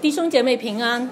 弟兄姐妹平安。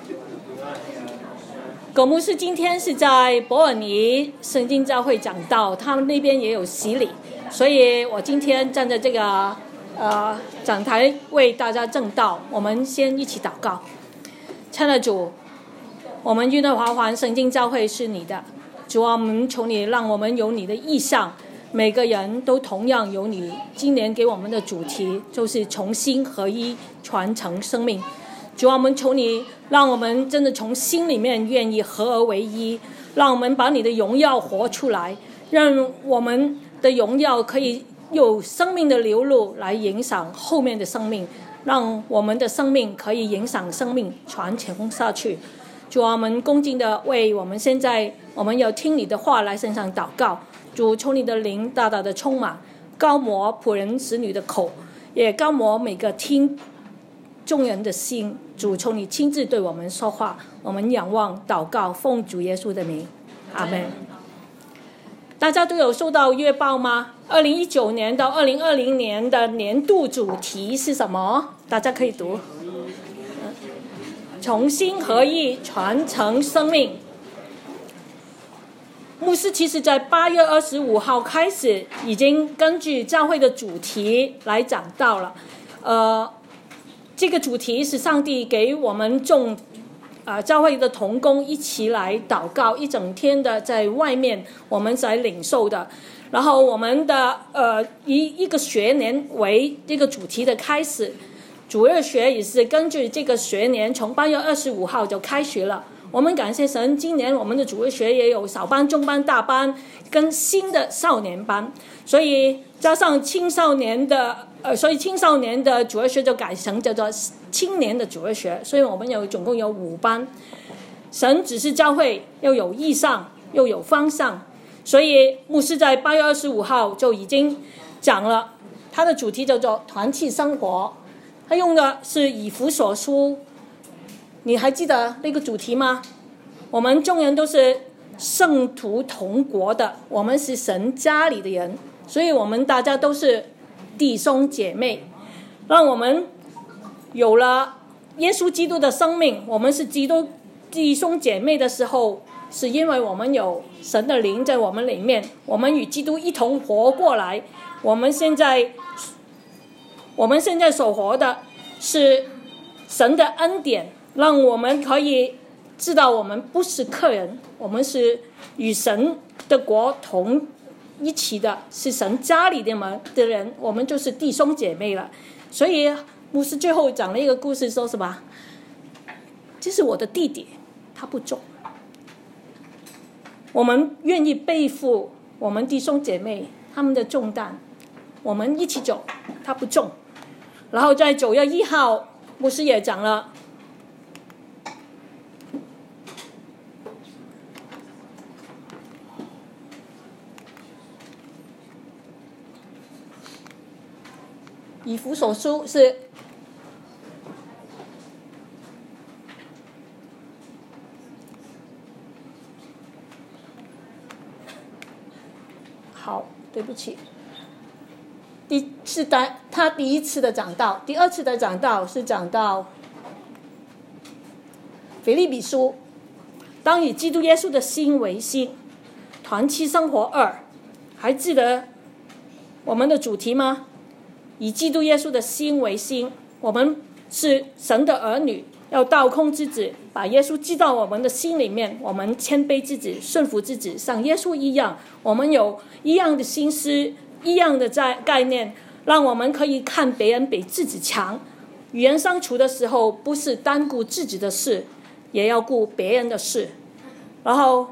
葛牧师今天是在伯尔尼圣经教会讲道，他们那边也有洗礼，所以我今天站在这个讲台为大家证道。我们先一起祷告。亲爱的主，我们约德华环圣经教会是你的，主啊，我们求你让我们有你的意向，每个人都同样有你今年给我们的主题，就是重新合一，传承生命。主啊，我们求你让我们真的从心里面愿意合而为一，让我们把你的荣耀活出来，让我们的荣耀可以有生命的流露来影响后面的生命，让我们的生命可以影响生命传承下去。主啊，我们恭敬的为我们现在我们要听你的话来身上祷告。主，求你的灵大大的充满，高摩仆人使女的口，也高摩每个听众人的心。主，求你亲自对我们说话，我们仰望祷告，奉主耶稣的名，阿们。大家都有收到月报吗？2019年到2020年的年度主题是什么？大家可以读。重新合一，传承生命。牧师其实在8月25号开始已经根据教会的主题来讲道了。这个主题是上帝给我们教会的同工一起来祷告，一整天的在外面我们在领受的。然后我们的一个学年为这个主题的开始，主日学也是根据这个学年从8月25号就开学了。我们感谢神，今年我们的主日学也有小班、中班、大班跟新的少年班，所以加上青少年的所以青少年的主日学就改成叫做青年的主日学，所以我们总共有5班。神指示教会又有意向又有方向，所以牧师在8月25号就已经讲了，他的主题叫做团契生活，他用的是以弗所书。你还记得那个主题吗？我们众人都是圣徒同国的，我们是神家里的人，所以我们大家都是弟兄姐妹。让我们有了耶稣基督的生命，我们是基督弟兄姐妹的时候，是因为我们有神的灵在我们里面，我们与基督一同活过来。我们现在所活的是神的恩典，让我们可以知道我们不是客人，我们是与神的国同一起的，是神家里的人，我们就是弟兄姐妹了。所以牧师最后讲了一个故事，说什么？这是我的弟弟，他不重，我们愿意背负我们弟兄姐妹他们的重担，我们一起走，他不重。然后在9月1号牧师也讲了，以弗所书是好，对不起，他第一次的讲道，第二次的讲道是讲到腓立比书，当以基督耶稣的心为心，团契生活2，还记得我们的主题吗？以基督耶稣的心为心，我们是神的儿女，要倒空自己，把耶稣记到我们的心里面，我们谦卑自己，顺服自己，像耶稣一样，我们有一样的心思，一样的概念，让我们可以看别人比自己强。与人相处的时候，不是单顾自己的事，也要顾别人的事。然后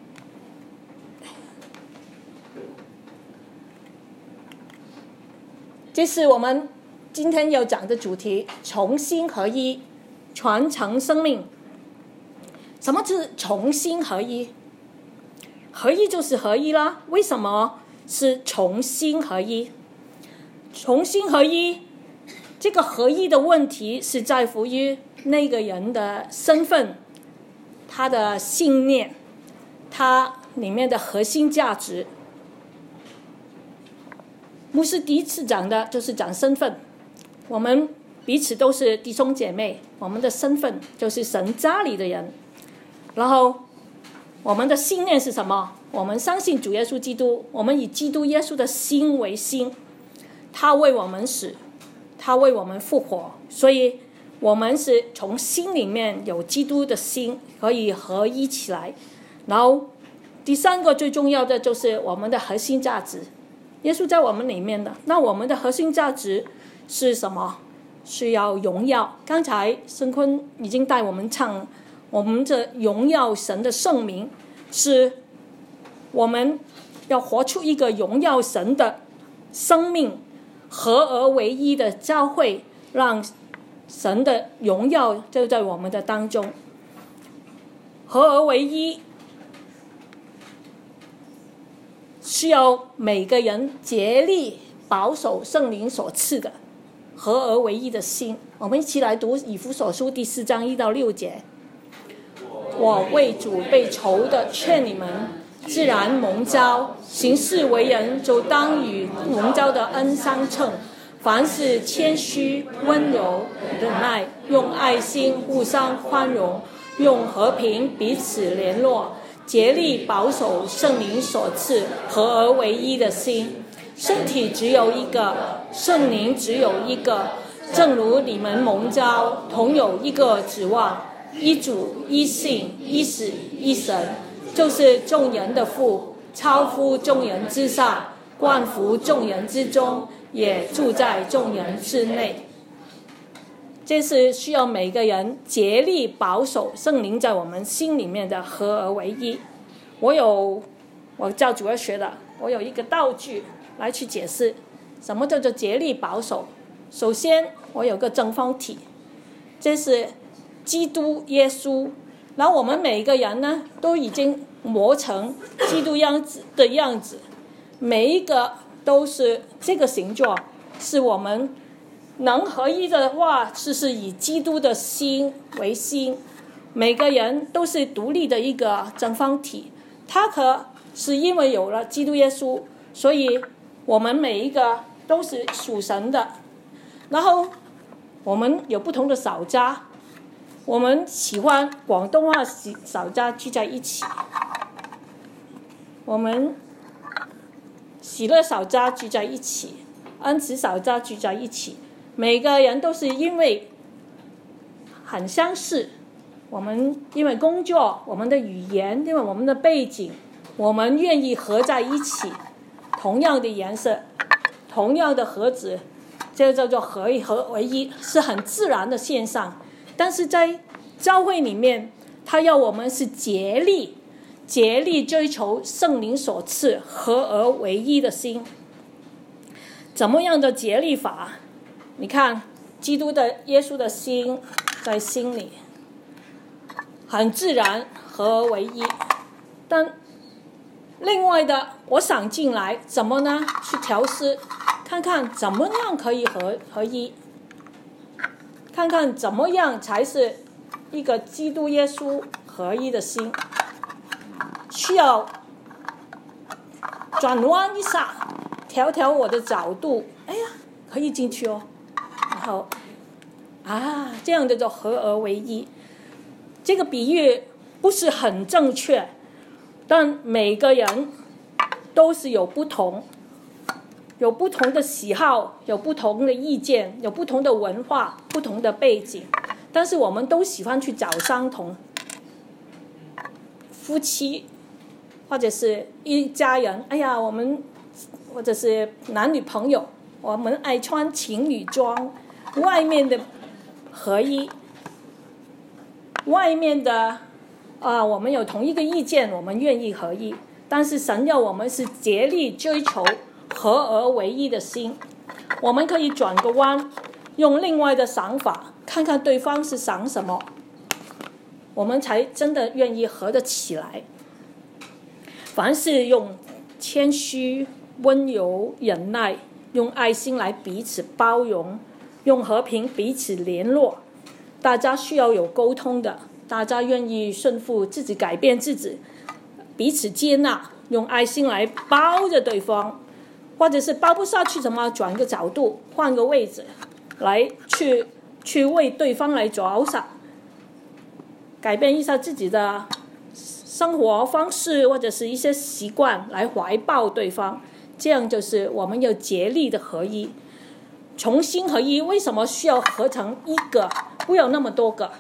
这是我们今天要讲的主题，重新合一，传承生命。什么是重新合一？合一就是合一啦。为什么是重新合一？重新合一，这个合一的问题是在乎于那个人的身份，他的信念，他里面的核心价值。牧师第一次讲的就是讲身份，我们彼此都是弟兄姐妹，我们的身份就是神家里的人。然后我们的信念是什么？我们相信主耶稣基督，我们以基督耶稣的心为心，他为我们死，他为我们复活，所以我们是从心里面有基督的心，可以合一起来。然后第三个最重要的就是我们的核心价值，耶稣在我们里面的，那我们的核心价值是什么？是要荣耀。刚才申坤已经带我们唱，我们的荣耀神的圣名，是我们要活出一个荣耀神的生命，合而为一的教会，让神的荣耀就在我们的当中。合而为一需要每个人竭力保守圣灵所赐的合而为一的心。我们一起来读以弗所书第4章1到6节。我为主被囚的劝你们，自然蒙召，行事为人就当与蒙召的恩相称。凡事谦虚、温柔、忍耐，用爱心互相宽容，用和平彼此联络，竭力保守圣灵所赐合而为一的心。身体只有一个，圣灵只有一个，正如你们蒙召，同有一个指望，一主、一信、一死、一神，就是众人的父，超乎众人之上，冠服众人之中，也住在众人之内。这是需要每个人竭力保守圣灵在我们心里面的合而为一。我教主要学的，我有一个道具来去解释什么叫做竭力保守。首先我有个正方体，这是基督耶稣，然后我们每一个人呢都已经磨成基督的样子，每一个都是这个形状，是我们能合一的话，是以基督的心为心。每个人都是独立的一个正方体，它可是因为有了基督耶稣，所以我们每一个都是属神的。然后我们有不同的小家，我们喜欢广东话小家聚在一起，我们喜乐小家聚在一起，恩慈小家聚在一起。每个人都是因为很相似，我们因为工作，我们的语言，因为我们的背景，我们愿意合在一起，同样的颜色，同样的盒子，这个叫做合为一，是很自然的现象。但是在教会里面，他要我们是竭力追求圣灵所赐合而为一的心。怎么样的竭力法？你看基督的耶稣的心在心里，很自然合而为一。但另外的我想进来怎么呢？去调试，看看怎么样可以合一，看看怎么样才是一个基督耶稣合一的心。需要转弯一下，调我的角度，哎呀，可以进去哦。然后这样的就合而为一。这个比喻不是很正确，但每个人都是有不同的喜好，有不同的意见，有不同的文化，不同的背景，但是我们都喜欢去找相同。夫妻或者是一家人，我们或者是男女朋友，我们爱穿情侣装，外面的合一，外面的我们有同一个意见，我们愿意合一，但是神要我们是竭力追求合而为一的心。我们可以转个弯，用另外的想法，看看对方是想什么，我们才真的愿意合得起来。凡是用谦虚、温柔、忍耐，用爱心来彼此包容，用和平彼此联络。大家需要有沟通的，大家愿意顺服自己，改变自己，彼此接纳，用爱心来包着对方，或者是包不下去怎么转个角度，换个位置来去去为对方来着想，改变一下自己的生活方式或者是一些习惯来怀抱对方，这样就是我们要竭力的合一。重新合一，为什么需要合成一个，不要那么多个？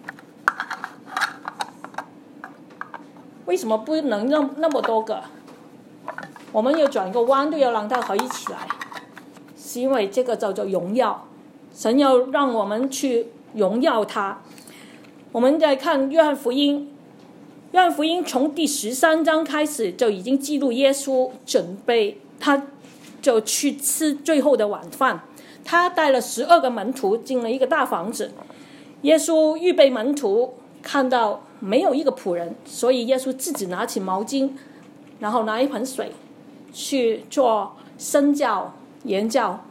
为什么不能那么多个？我们要转个弯，都要让它合一起来，是因为这个叫做荣耀。神要让我们去荣耀他。我们再看约翰福音，约翰福音从第13章开始就已经记录耶稣准备，他就去吃最后的晚饭。他带了12个门徒进了一个大房子，耶稣预备门徒，看到没有一个仆人，所以耶稣自己拿起毛巾，然后拿一盆水去做身教言教。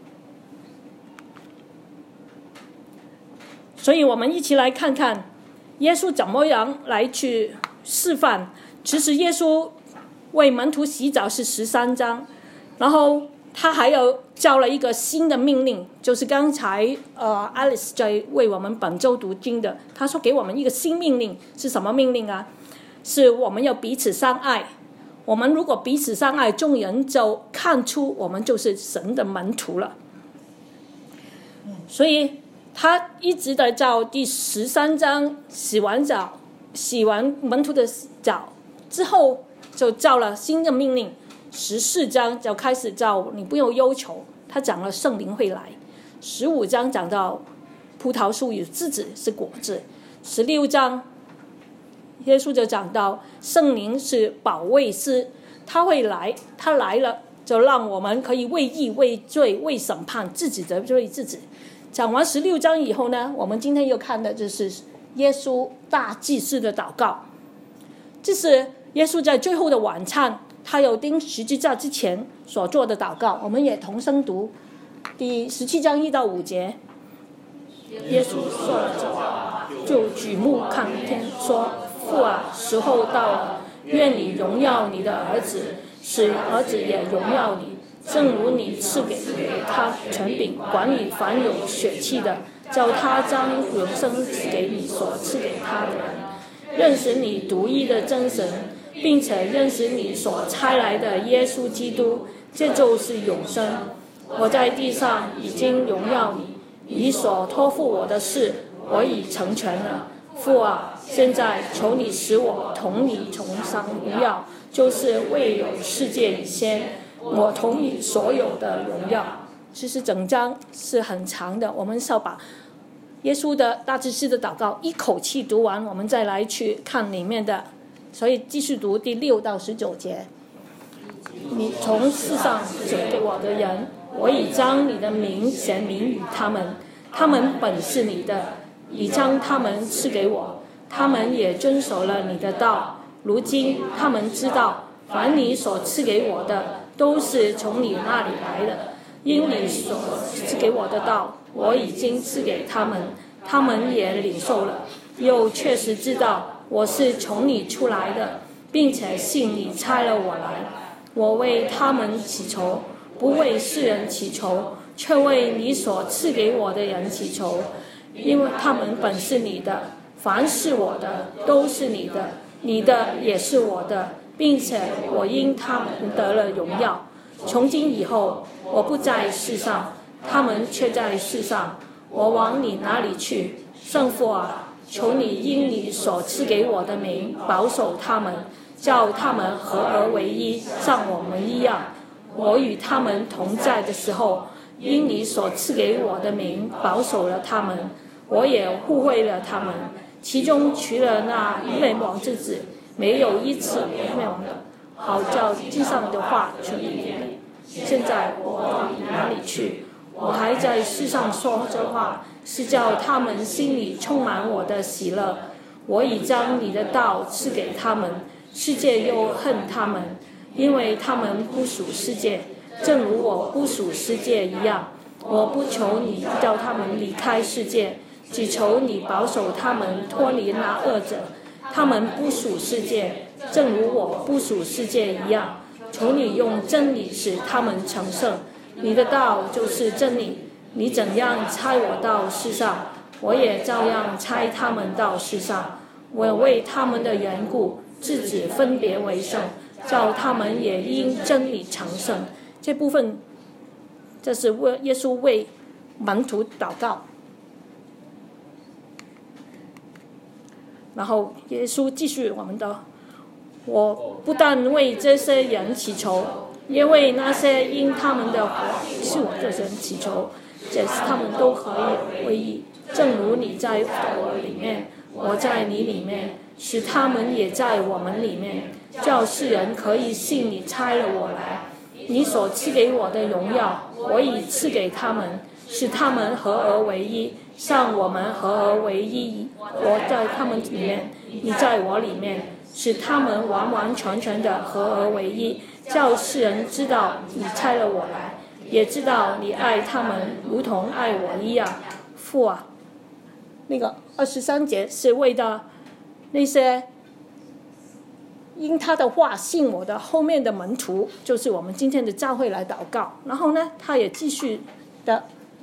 所以我们一起来看看耶稣怎么样来去示范。其实耶稣为门徒洗澡是13章，然后他还有教了一个新的命令，就是刚才Alice 在为我们本周读经的，他说给我们一个新命令，是什么命令啊？是我们要彼此相爱。我们如果彼此相爱，众人就看出我们就是神的门徒了。所以他一直在照第13章洗完门徒的脚之后，就照了新的命令。14章就开始照你不用忧愁，他讲了圣灵会来。15章讲到葡萄树与枝子是果子。16章耶稣就讲到圣灵是保惠师，他会来，他来了就让我们可以为义为罪为审判，自己责备自己。讲完16章以后呢，我们今天又看的就是耶稣大祭司的祷告。这是耶稣在最后的晚餐，他有钉十字架之前所做的祷告，我们也同声读第17章1到5节。耶稣说了这话，就举目看天，说：父啊，时候到了，愿你荣耀你的儿子，使儿子也荣耀你，正如你赐给他权柄管理凡有血气的，叫他将永生赐给你所赐给他的人，认识你独一的真神，并且认识你所差来的耶稣基督，这就是永生。我在地上已经荣耀你，你所托付我的事，我已成全了。父啊，现在求你使我同你重上荣耀，就是未有世界以先，我同你所有的荣耀。其实整章是很长的，我们是要把耶稣的大祭司的祷告一口气读完，我们再来去看里面的。所以继续读第6到19节。你从世上指给我的人，我已将你的名显明于他们，他们本是你的，已将他们赐给我，他们也遵守了你的道。如今他们知道，凡你所赐给我的，都是从你那里来的。因你所赐给我的道，我已经赐给他们，他们也领受了，又确实知道我是从你出来的，并且信你差了我来。我为他们祈求，不为世人祈求，却为你所赐给我的人祈求，因为他们本是你的，凡是我的都是你的，你的也是我的，并且我因他们得了荣耀。从今以后，我不在世上，他们却在世上，我往你那里去。圣父啊，求你因你所赐给我的名保守他们，叫他们合而为一，像我们一样。我与他们同在的时候，因你所赐给我的名保守了他们，我也护卫了他们。其中除了那灭亡之子，没有一次灭亡的，好叫地上的话成立。现在我往你哪里去？我还在世上说这话，是叫他们心里充满我的喜乐。我已将你的道赐给他们，世界又恨他们，因为他们不属世界，正如我不属世界一样。我不求你叫他们离开世界，只求你保守他们脱离那恶者。他们不属世界，正如我不属世界一样。求你用真理使他们成圣，你的道就是真理。 你怎样差我到世上，我也照样差他们到世上。我为他们的缘故，制止分别为圣，叫他们也因真理成圣。这部分，这是耶稣为门徒祷告。然后耶稣继续我们的，我不但为这些人祈求，也为那些因他们的话是我的人祈求，这是他们都可以为义，正如你在我里面，我在你里面，使他们也在我们里面，叫世人可以信你差了我来。你所赐给我的荣耀，我已赐给他们，使他们合而为一，像我们合而为一。我在他们里面，你在我里面，使他们完完全全的合而为一，叫世人知道你差了我来，也知道你爱他们如同爱我一样。父啊，那个23节是为的那些因他的话信我的后面的门徒，就是我们今天的教会来祷告。然后呢，他也继续的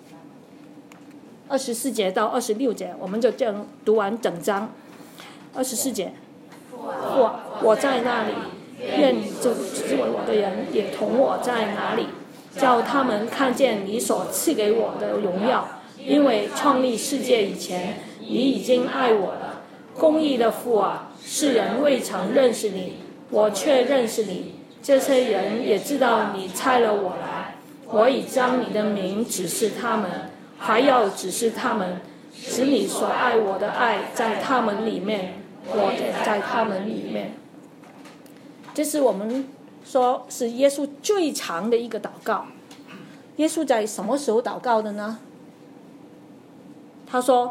24节到26节，我们就这样读完整章。24节，父啊，我在那里，愿你就作为我的人也同我在哪里，叫他们看见你所赐给我的荣耀。因为创立世界以前，你已经爱我了。公义的父啊，世人未曾认识你，我却认识你。这些人也知道你差了我来。我已将你的名指示他们，还要指示他们，使你所爱我的爱在他们里面，我也在他们里面。这是我们说是耶稣最长的一个祷告。耶稣在什么时候祷告的呢？他说，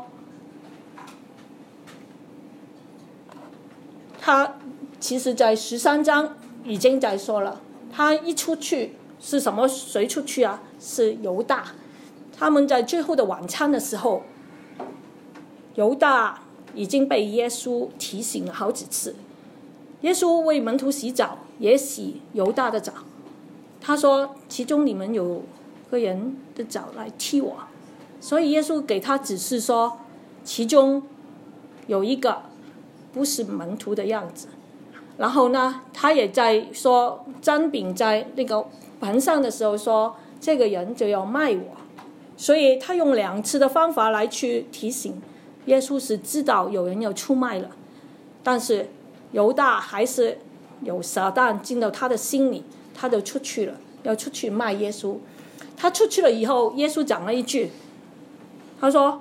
他其实在13章已经在说了，他一出去是什么？谁出去啊？是犹大。他们在最后的晚餐的时候，犹大已经被耶稣提醒了好几次。耶稣为门徒洗澡，也洗犹大的澡。他说，其中你们有个人的澡来踢我。所以耶稣给他指示说，其中有一个不是门徒的样子。然后呢，他也在说沾饼在那个盆上的时候说，这个人就要卖我。所以他用2次的方法来去提醒耶稣，是知道有人要出卖了。但是犹大还是有撒旦进到他的心里，他就出去了，要出去卖耶稣。他出去了以后，耶稣讲了一句，他说，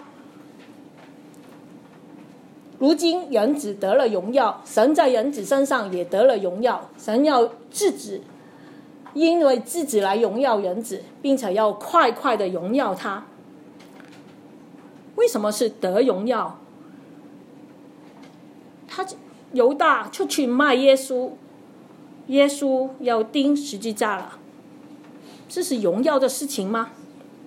如今人子得了荣耀，神在人子身上也得了荣耀。神要制止，因为制止来荣耀人子，并且要快快的荣耀他。为什么是得荣耀？他犹大出去卖耶稣，耶稣要钉十字架了，这是荣耀的事情吗？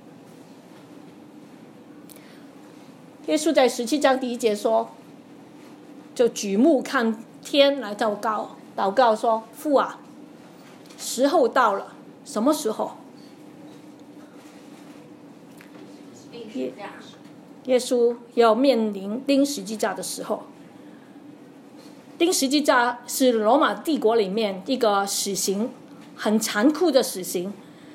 耶稣在17章第1节说，就举目看天来祷告说，父啊，时候到了。什么时候？耶稣要面临钉十字架的时候。钉十字架是罗马帝国里面一个死刑，很残酷的死刑。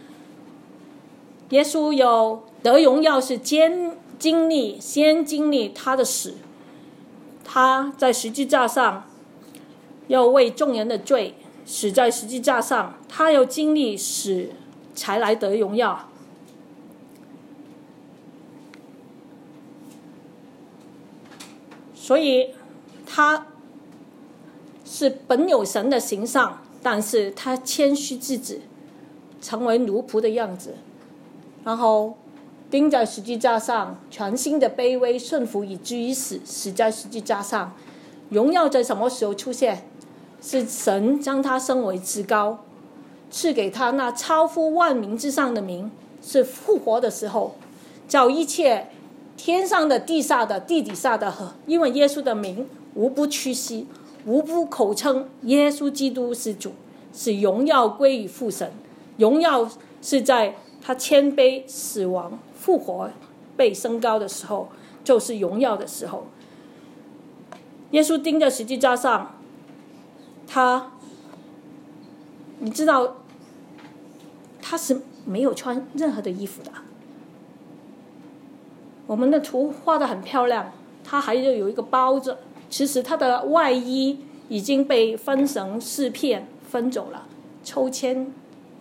耶稣有得荣耀是先经历他的死，他在十字架上要为众人的罪死在十字架上，他要经历死才来得荣耀。所以他是本有神的形象，但是他谦虚自己，成为奴仆的样子，然后钉在十字架上，全心的卑微顺服以至于死，死在十字架上。荣耀在什么时候出现？是神将他升为至高，赐给他那超乎万民之上的名，是复活的时候，叫一切天上的地下的地底下的因为耶稣的名无不屈膝，无不口称耶稣基督是主，是荣耀归于父神。荣耀是在他谦卑死亡复活被升高的时候，就是荣耀的时候。耶稣钉在十字架上，你知道他是没有穿任何的衣服的。我们的图画得很漂亮，他还有一个包着，其实他的外衣已经被分成4片分走了。抽签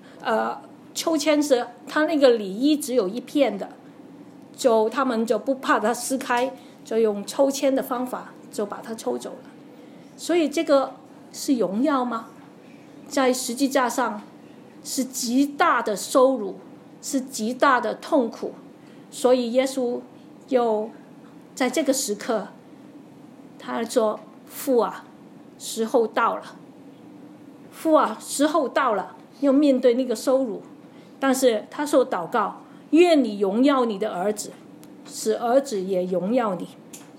是他那个里衣只有1片的，他们就不怕它撕开，就用抽签的方法就把它抽走了。所以这个是荣耀吗？在十字架上是极大的羞辱，是极大的痛苦。所以耶稣又在这个时刻，他说：父啊，时候到了。父啊，时候到了，要面对那个羞辱。但是他说祷告，愿你荣耀你的儿子，使儿子也荣耀你。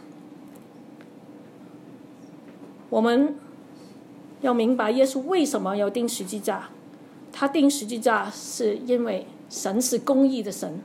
我们要明白耶稣为什么要钉十字架。他钉十字架是因为神是公义的神，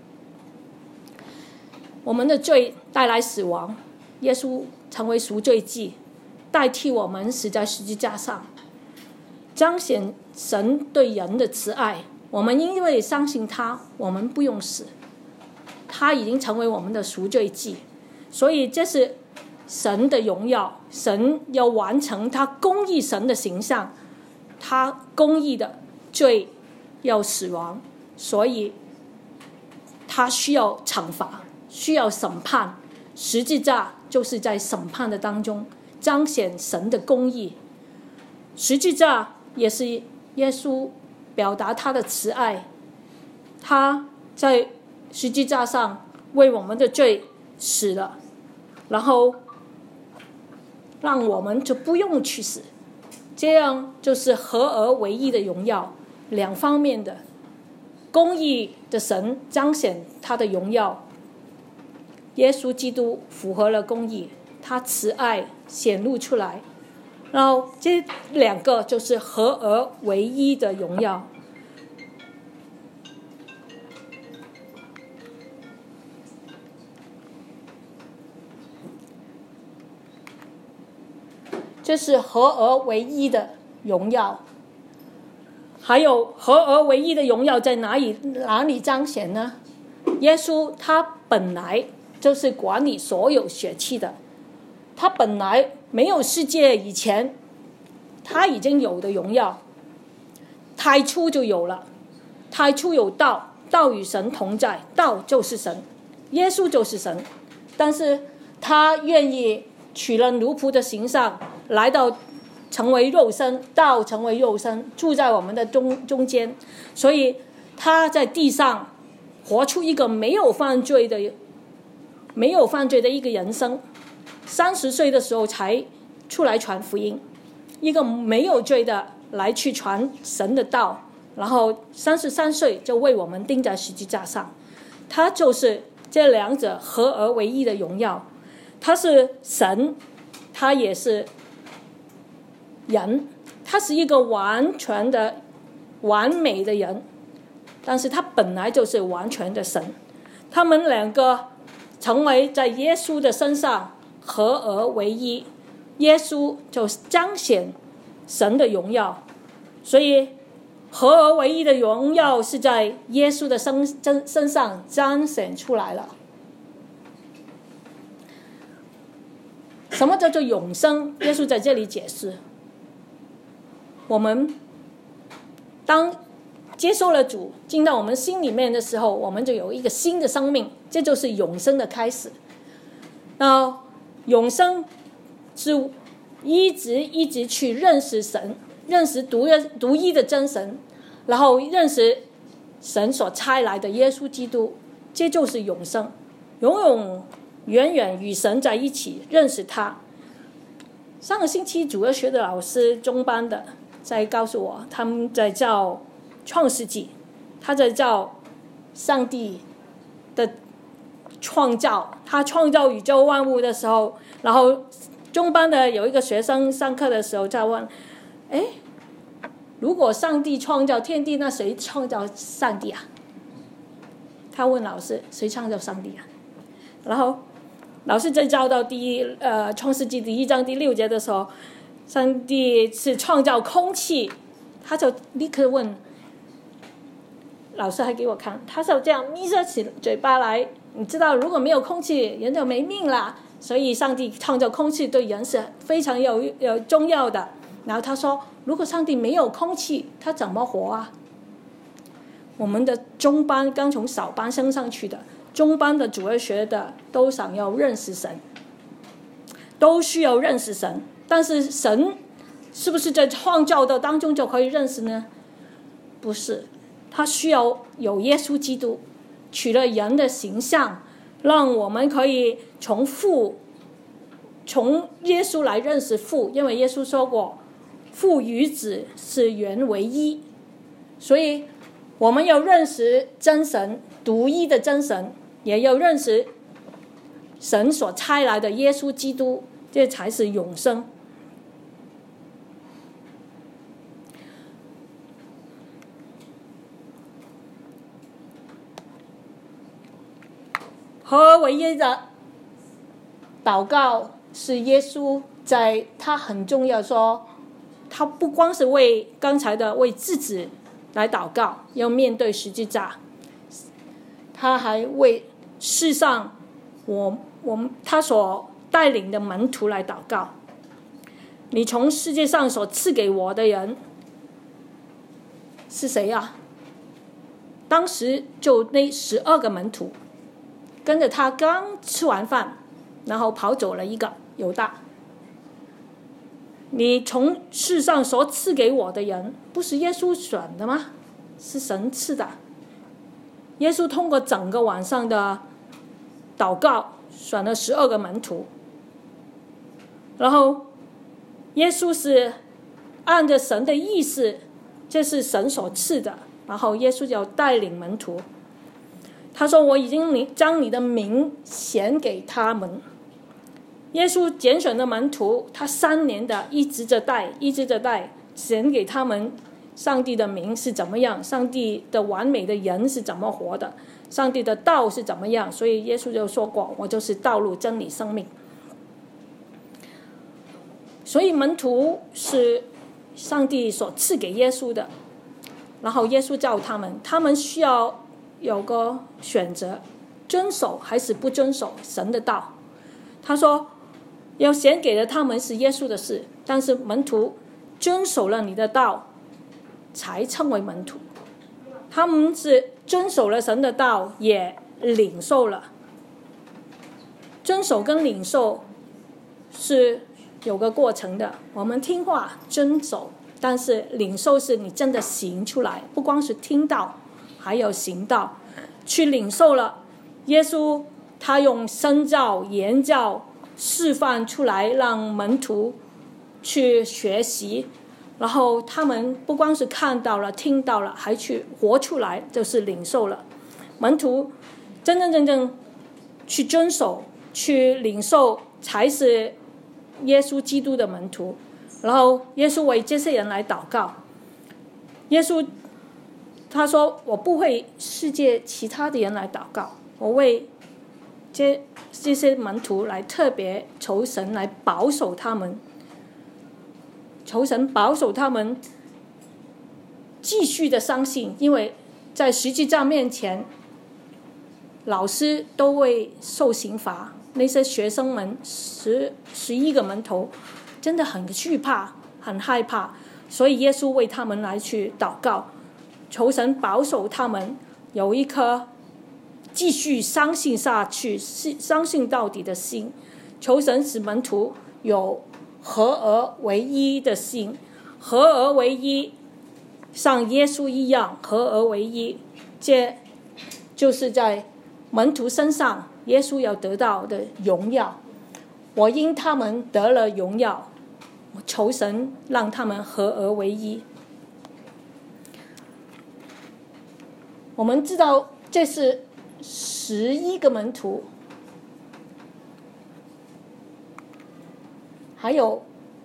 我们的罪带来死亡，耶稣成为赎罪祭，代替我们死在十字架上，彰显神对人的慈爱。我们因为相信他，我们不用死，他已经成为我们的赎罪祭。所以这是神的荣耀，神要完成他公义神的形象，他公义的罪要死亡，所以他需要惩罚，需要审判。十字架就是在审判的当中彰显神的公义。十字架也是耶稣表达他的慈爱，他在十字架上为我们的罪死了，然后让我们就不用去死。这样就是合而为一的荣耀，两方面的公义的神彰显他的荣耀。耶稣基督符合了公义，他慈爱显露出来，然后这2个就是合而为一的荣耀。这是合而为一的荣耀。还有合而为一的荣耀在哪里彰显呢？耶稣他本来就是管理所有血气的，他本来没有世界以前，他已经有的荣耀，太初就有了。太初有道，道与神同在，道就是神，耶稣就是神。但是他愿意取了奴仆的形象，来到成为肉身，道成为肉身，住在我们的中间。所以他在地上活出一个没有犯罪的一个人生。30岁的时候才出来传福音，一个没有罪的来去传神的道，然后33岁就为我们钉在十字架上。他就是这2者合而为一的荣耀。他是神，他也是人，他是一个完全的完美的人，但是他本来就是完全的神。他们2个成为在耶稣的身上合而为一，耶稣就彰显神的荣耀。所以合而为一的荣耀是在耶稣的身上彰显出来了。什么叫做永生？耶稣在这里解释，我们当接受了主进到我们心里面的时候，我们就有一个新的生命，这就是永生的开始。那永生是一直去认识神，认识独一的真神，然后认识神所差来的耶稣基督，这就是永生，永永远远与神在一起，认识他。上个星期主日学的老师中班的在告诉我，他们在教创世纪，他在教上帝的创造，他创造宇宙万物的时候，然后中班的有一个学生上课的时候在问，如果上帝创造天地，那谁创造上帝啊？ 他问老师谁创造上帝啊？然后老师在教到创世纪1章第6节的时候，上帝是创造空气，他就立刻问，老师还给我看，他就这样眯着起嘴巴来，你知道如果没有空气人就没命了，所以上帝创造空气对人是非常有重要的。然后他说如果上帝没有空气他怎么活啊？我们的中班刚从小班升上去的，中班的主日学的都想要认识神，都需要认识神，但是神是不是在创造的当中就可以认识呢？不是，他需要有耶稣基督取了人的形象，让我们可以从耶稣来认识父，因为耶稣说过父与子是原为一，所以我们要认识真神，独一的真神，也要认识神所差来的耶稣基督，这才是永生。合而为一的祷告是耶稣在他很重要，说他不光是为刚才的为自己来祷告，要面对十字架，他还为世上他所带领的门徒来祷告。你从世界上所赐给我的人是谁啊？当时就那12个门徒跟着他，刚吃完饭然后跑走了一个犹大。你从世上所赐给我的人不是耶稣选的吗？是神赐的。耶稣通过整个晚上的祷告选了12个门徒，然后耶稣是按着神的意思，这是神所赐的，然后耶稣就带领门徒，他说我已经将你的名显给他们。耶稣拣选的门徒，他3年的一直着带，显给他们上帝的名是怎么样，上帝的完美的人是怎么活的，上帝的道是怎么样。所以耶稣就说过，我就是道路真理生命。所以门徒是上帝所赐给耶稣的，然后耶稣叫他们需要有个选择，遵守还是不遵守神的道。他说要显给了他们是耶稣的事，但是门徒遵守了你的道才称为门徒。他们是遵守了神的道，也领受了。遵守跟领受是有个过程的，我们听话遵守，但是领受是你真的行出来，不光是听到还有行道去领受了。耶稣他用身教言教示范出来，让门徒去学习，然后他们不光是看到了听到了，还去活出来，就是领受了。门徒真正去遵守去领受，才是耶稣基督的门徒。然后耶稣为这些人来祷告，耶稣他说我不为世界其他的人来祷告，我为这些门徒来特别求神来保守他们，求神保守他们继续的相信。因为在十字架面前，老师都会受刑罚，那些学生们11个门徒真的很惧怕很害怕，所以耶稣为他们来去祷告，求神保守他们有一颗继续相信下去相信到底的心，求神使门徒有合而为一的心，合而为一像耶稣一样合而为一，这就是在门徒身上耶稣要得到的荣耀。我因他们得了荣耀，我求神让他们合而为一。我们知道这是11个门徒，还有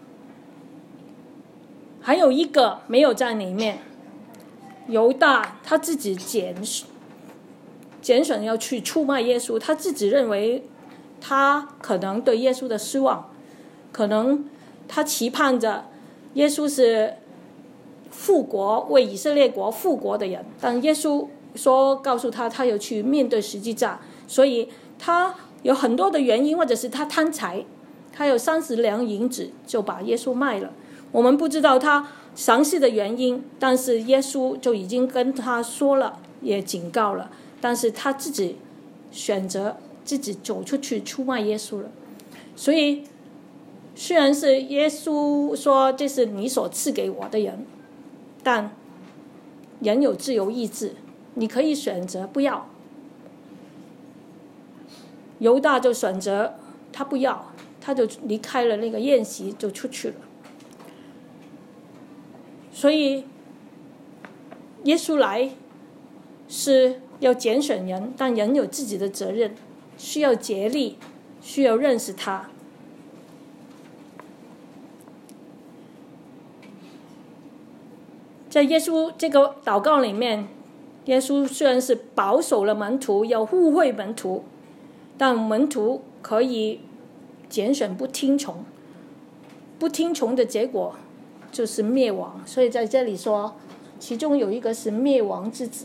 一个没有在里面，犹大他自己拣选要去出卖耶稣，他自己认为他可能对耶稣的失望，可能他期盼着耶稣是复国，为以色列国复国的人，但耶稣告诉他，他有去面对十字架，所以他有很多的原因，或者是他贪财，他有30两银子就把耶稣卖了。我们不知道他详细的原因，但是耶稣就已经跟他说了，也警告了，但是他自己选择自己走出去出卖耶稣了。所以虽然是耶稣说这是你所赐给我的人，但人有自由意志，你可以选择不要。犹大就选择他不要，他就离开了那个宴席，就出去了。所以耶稣来是要拣选人，但人有自己的责任，需要竭力，需要认识他。在耶稣这个祷告里面，耶稣虽然是保守了门徒，要护卫门徒，但门徒可以拣选不听从，不听从的结果就是灭亡。所以在这里说，其中有一个是灭亡之子，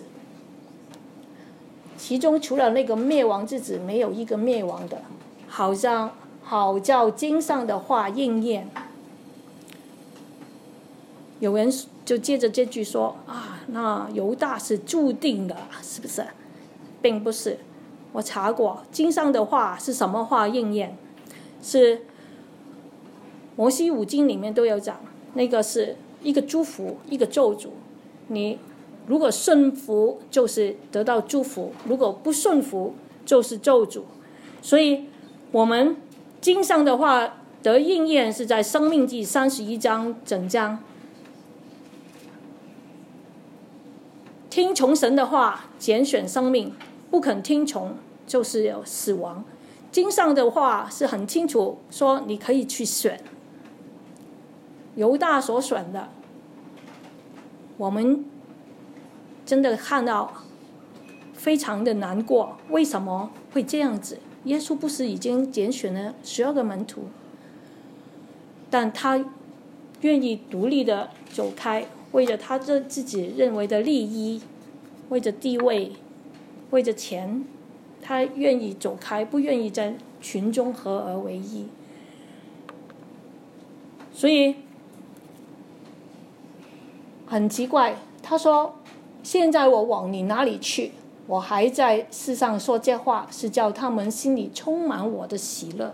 其中除了那个灭亡之子，没有一个灭亡的，好叫经上的话应验。有人就接着这句说那犹大是注定的，是不是？并不是，我查过经上的话是什么话应验，是摩西五经里面都有讲，那个是一个祝福一个咒诅，你如果顺服就是得到祝福，如果不顺服就是咒诅。所以我们经上的话得应验是在申命记31章整章，听从神的话拣选生命，不肯听从就是有死亡。经上的话是很清楚说你可以去选，犹大所选的，我们真的看到非常的难过，为什么会这样子？耶稣不是已经拣选了12个门徒，但他愿意独立的走开，为着他自己认为的利益，为着地位，为着钱，他愿意走开，不愿意在群中合而为一。所以很奇怪，他说现在我往你哪里去？我还在世上说这话，是叫他们心里充满我的喜乐。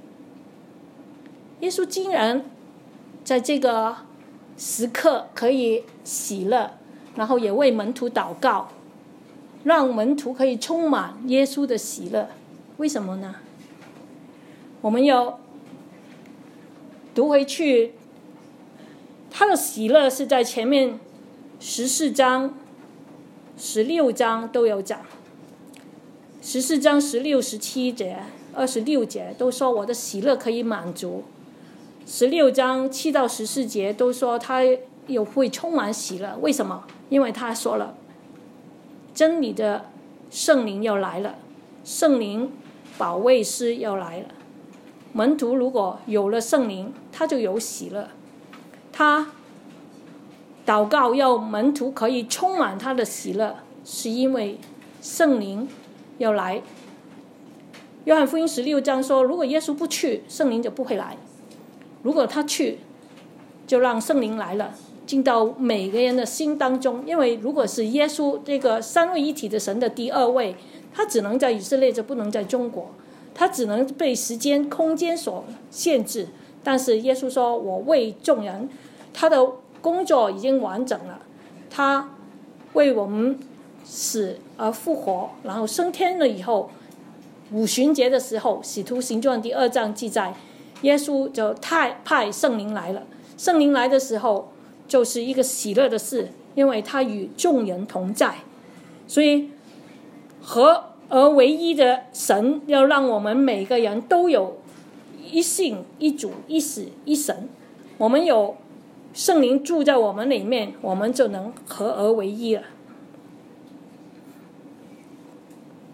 耶稣竟然在这个时刻可以喜乐，然后也为门徒祷告，让门徒可以充满耶稣的喜乐。为什么呢？我们要读回去，他的喜乐是在前面14章16章都有讲，14章16、17节、26节都说我的喜乐可以满足，16章7到14节都说他又会充满喜乐。为什么？因为他说了真理的圣灵要来了，圣灵保惠师要来了。门徒如果有了圣灵，他就有喜乐。他祷告要门徒可以充满他的喜乐，是因为圣灵要来。约翰福音16章说，如果耶稣不去，圣灵就不会来；如果他去，就让圣灵来了，进到每个人的心当中。因为如果是耶稣这个三位一体的神的第二位，他只能在以色列，就不能在中国，他只能被时间空间所限制。但是耶稣说，我为众人，他的工作已经完整了，他为我们死而复活，然后升天了以后，五旬节的时候，使徒行传第2章记载，耶稣就派圣灵来了。圣灵来的时候就是一个喜乐的事，因为他与众人同在。所以合而为一的神要让我们每个人都有一信一主一死一神，我们有圣灵住在我们里面，我们就能合而为一了。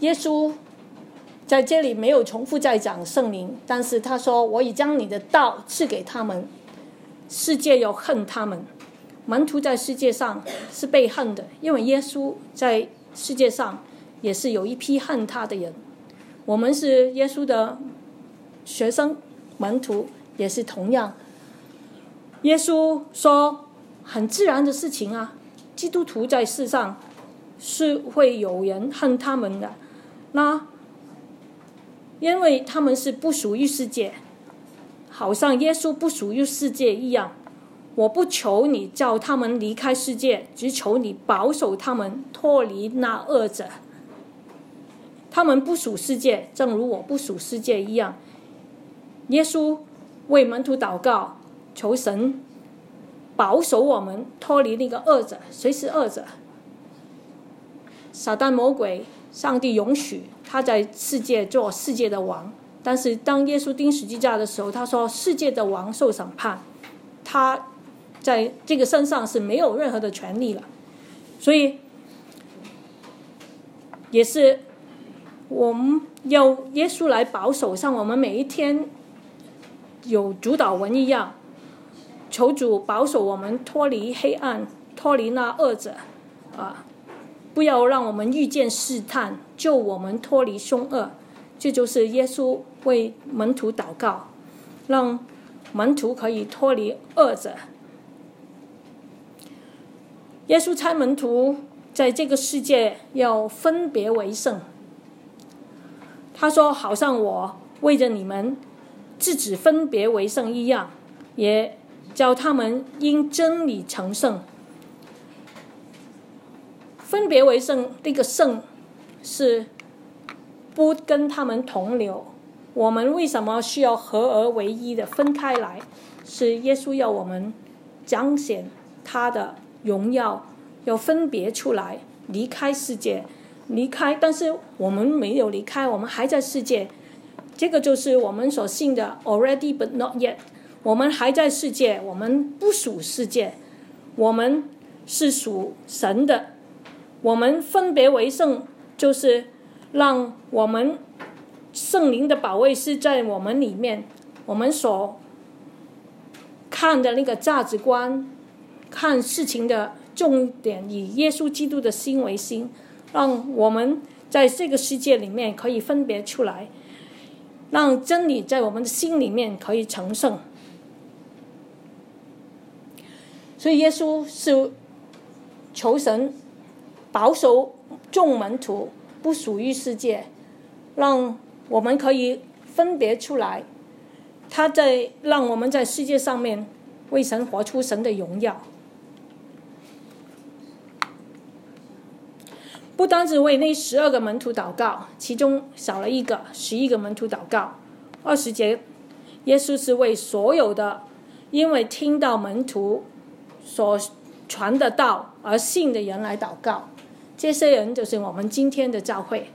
耶稣在这里没有重复在讲圣灵，但是他说我已将你的道赐给他们，世界又恨他们。门徒在世界上是被恨的，因为耶稣在世界上也是有一批恨他的人。我们是耶稣的学生门徒，也是同样。耶稣说很自然的事情啊，基督徒在世上是会有人恨他们的，那因为他们是不属于世界，好像耶稣不属于世界一样。我不求你叫他们离开世界，只求你保守他们脱离那恶者。他们不属世界，正如我不属世界一样。耶稣为门徒祷告，求神保守我们脱离那个恶者。谁是恶者？撒旦魔鬼，上帝允许他在世界做世界的王，但是当耶稣钉十字架的时候，他说世界的王受审判，他在这个身上是没有任何的权利了。所以也是我们要耶稣来保守，像我们每一天有主祷文一样，求主保守我们脱离黑暗，脱离那恶者不要让我们遇见试探，救我们脱离凶恶。这就是耶稣为门徒祷告，让门徒可以脱离恶者。耶稣差门徒在这个世界要分别为圣，他说好像我为着你们自己分别为圣一样，也叫他们因真理成圣。分别为圣，这个圣是不跟他们同流。我们为什么需要合而为一的分开来？是耶稣要我们彰显他的荣耀，要分别出来，离开世界，但是我们没有离开，我们还在世界。这个就是我们所信的 already but not yet。 我们还在世界，我们不属世界，我们是属神的。我们分别为圣，就是让我们圣灵的保卫是在我们里面，我们所看的那个价值观，看事情的重点以耶稣基督的心为心，让我们在这个世界里面可以分别出来，让真理在我们的心里面可以成圣。所以耶稣是求神保守众门徒不属于世界，让我们可以分别出来，他在让我们在世界上面为神活出神的荣耀。不单只为那12个门徒祷告，其中少了一个，11个门徒祷告。20节，耶稣是为所有的因为听到门徒所传的道而信的人来祷告。这些人就是我们今天的教会。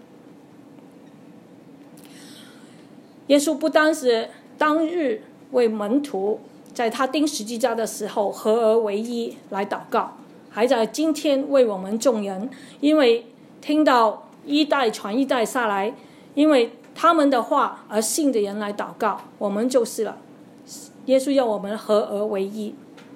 耶稣不单是当日为门徒在他钉十字架的时候合而为一来祷告，还在今天为我们众人，因为听到一代传一代下来，因为他们的话而信的人来祷告，我们就是了。耶稣要我们合而为一。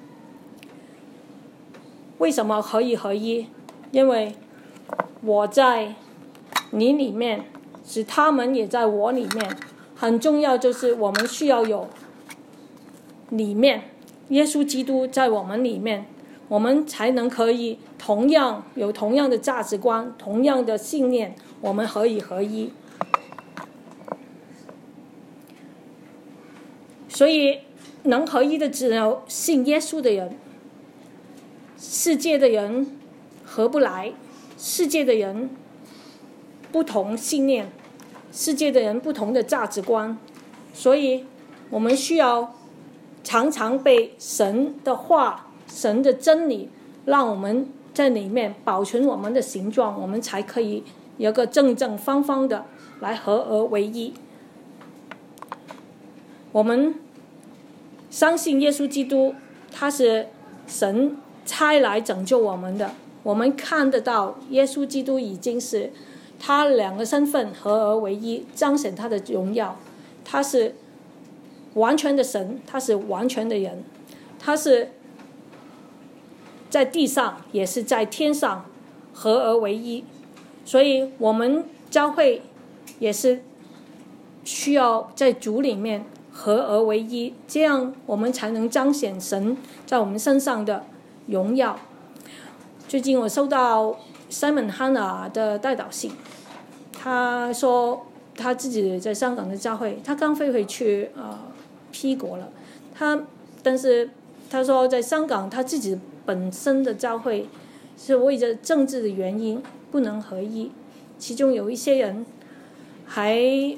为什么可以合一？因为我在你里面，使他们也在我里面。很重要，就是我们需要有里面耶稣基督在我们里面，我们才能可以有同样的价值观，同样的信念，我们可以合一。所以能合一的只有信耶稣的人。世界的人合不来，世界的人不同信念，世界的人不同的价值观，所以我们需要常常被神的话、神的真理，让我们在里面保存我们的形状，我们才可以有个正正方方的来合而为一。我们相信耶稣基督，他是神差来拯救我们的。我们看得到耶稣基督已经是他两个身份合而为一，彰显他的荣耀。他是完全的神，他是完全的人，他是在地上也是在天上合而为一。所以我们教会也是需要在主里面合而为一，这样我们才能彰显神在我们身上的荣耀。最近我收到 Simon Hanna 的代祷信，他说他自己在香港的教会，他刚飞回去批国了，但是他说在香港他自己本身的教会是为着政治的原因不能合一，其中有一些人还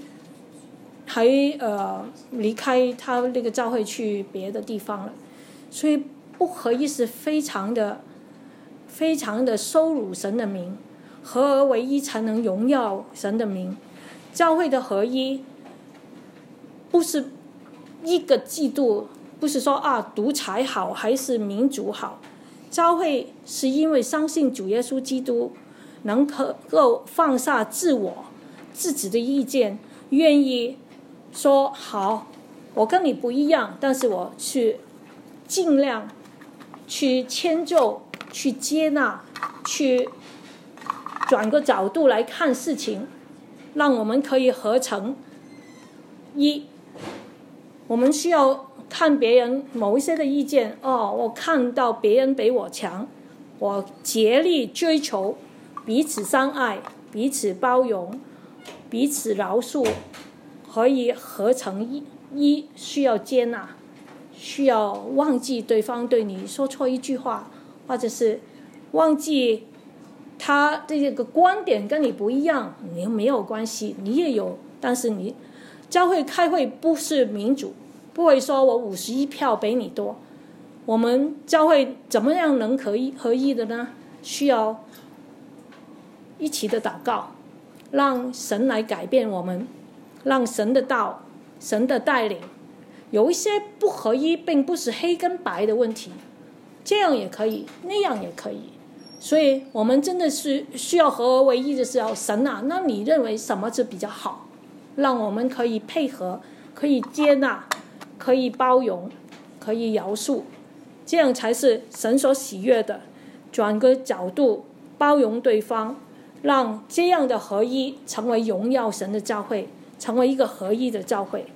离开他那个教会去别的地方了，所以不合一是非常的羞辱神的名，合而为一才能荣耀神的名。教会的合一不是一个制度，不是说独裁好还是民主好，教会是因为相信主耶稣基督能够放下自己的意见，愿意说好，我跟你不一样，但是我去尽量去迁就，去接纳，去转个角度来看事情，让我们可以合成一。我们需要看别人某一些的意见，我看到别人比我强，我竭力追求彼此相爱，彼此包容，彼此饶恕，可以合成一。需要接纳，需要忘记对方对你说错一句话，或者是忘记他这个观点跟你不一样，你没有关系，你也有，但是你教会开会不是民主，不会说我51票比你多。我们教会怎么样能合一的呢？需要一起的祷告，让神来改变我们，让神的道，神的带领。有一些不合一并不是黑跟白的问题，这样也可以，那样也可以。所以我们真的是需要合而为一的时候，神那你认为什么是比较好，让我们可以配合，可以接纳，可以包容，可以饶恕，这样才是神所喜悦的。转个角度包容对方，让这样的合一成为荣耀神的教会，成为一个合一的教会。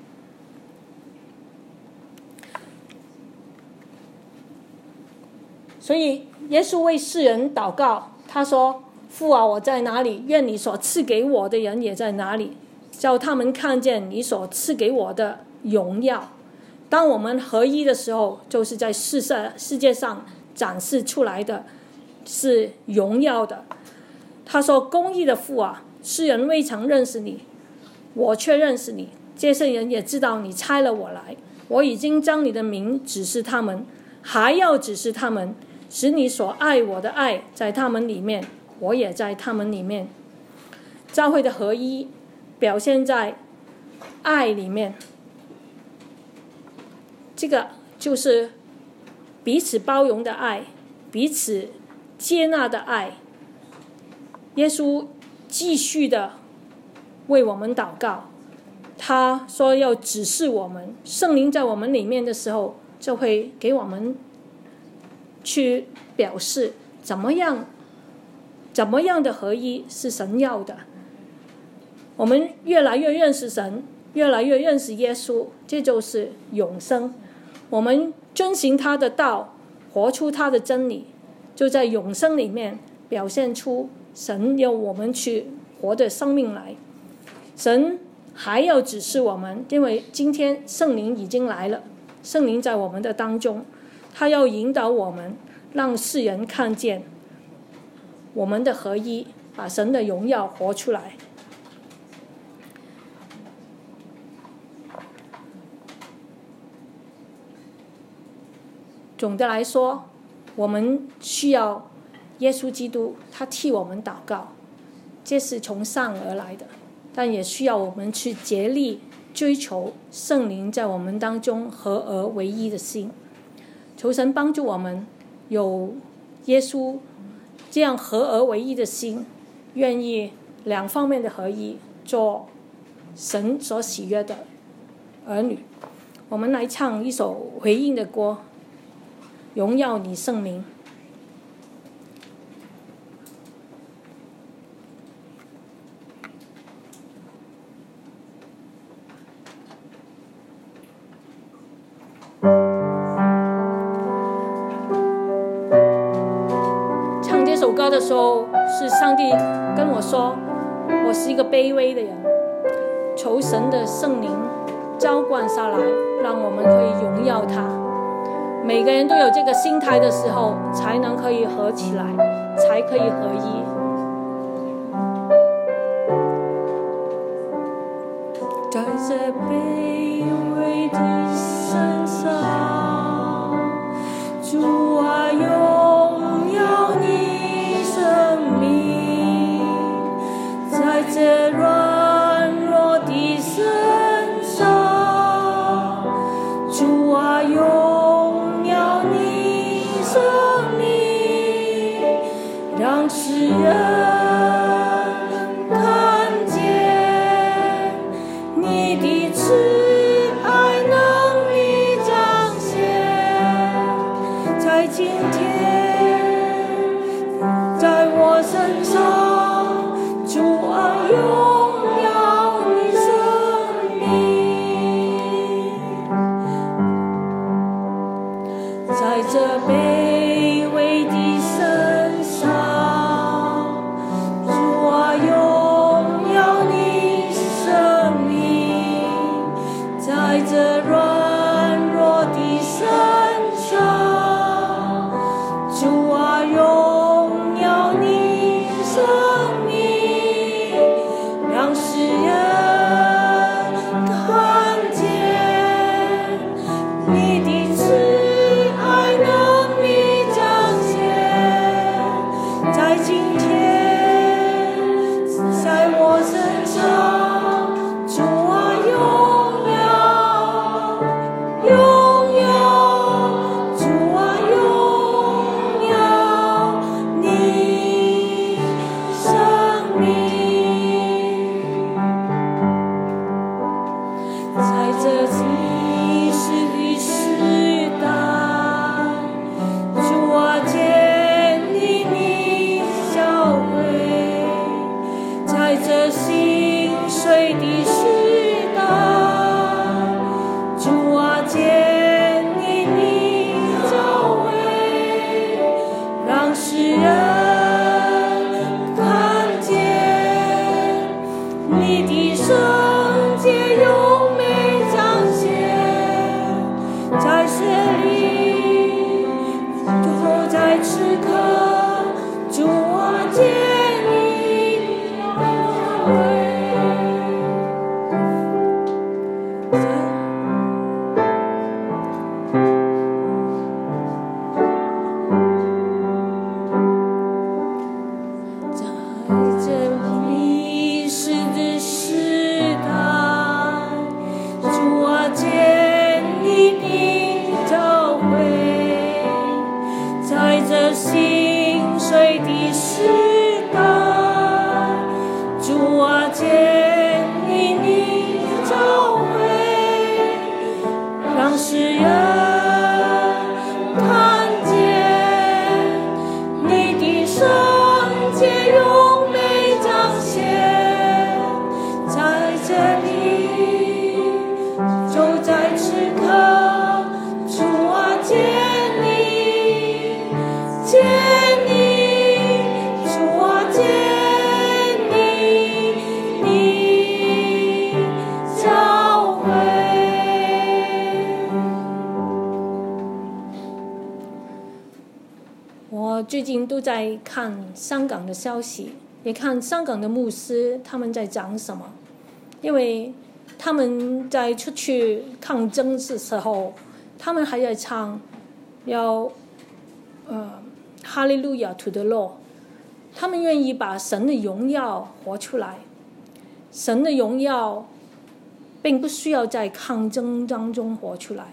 所以耶稣为世人祷告，他说，父啊，我在哪里，愿你所赐给我的人也在哪里，叫他们看见你所赐给我的荣耀。当我们合一的时候，就是在世界上展示出来的是荣耀的。他说，公义的父啊，世人未曾认识你，我却认识你，这些人也知道你差了我来，我已经将你的名指示他们，还要指示他们，使你所爱我的爱在他们里面，我也在他们里面。教会的合一表现在爱里面，这个就是彼此包容的爱，彼此接纳的爱。耶稣继续的为我们祷告，他说要指示我们，圣灵在我们里面的时候，就会给我们去表示怎么样的合一是神要的。我们越来越认识神，越来越认识耶稣，这就是永生。我们遵行他的道，活出他的真理，就在永生里面表现出神要我们去活的生命来。神还要指示我们，因为今天圣灵已经来了，圣灵在我们的当中，他要引导我们，让世人看见我们的合一，把神的荣耀活出来。总的来说，我们需要耶稣基督，他替我们祷告，这是从上而来的，但也需要我们去竭力追求圣灵在我们当中合而为一的心。求神帮助我们有耶稣这样合而为一的心，愿意两方面的合一，做神所喜悦的儿女。我们来唱一首回应的歌，荣耀你圣名。唱这首歌的时候，是上帝跟我说，我是一个卑微的人，求神的圣灵浇灌下来，让我们可以荣耀他。每个人都有这个心态的时候，才能可以合起来，才可以合一。在这卑微的身上，主啊，荣耀你生命，在这软弱的身上，主啊，荣耀你生命，让世人看见你的慈爱能力彰显，在今天，在我身上，主啊，荣耀你生命，在这卑微的身上，主啊，荣耀你生命，在这软弱的身上，主啊，荣耀你生命，让世人看见你的慈爱能力彰显，在今天，在我身上，主啊，荣耀，荣耀，主啊，荣耀你生命，在这历史的时代，主啊，建立你教会，在这心碎的时代，主啊，建立你教会，让世人看见你的圣洁荣美彰显，在这里，就在此刻，主啊，建立你教会。在这历史的时代，主啊，建立你教会，在这心碎的时代，主啊，建立你教会，让世人看见你的圣洁荣美彰显，在这里，就在此刻，主啊，建立，主啊，建立你教会。我最近都在看香港的消息，也看香港的牧师他们在讲什么，因为他们在出去抗争的时候，他们还在唱要哈利路亚 to the Lord， 他们愿意把神的荣耀活出来。神的荣耀并不需要在抗争当中活出来，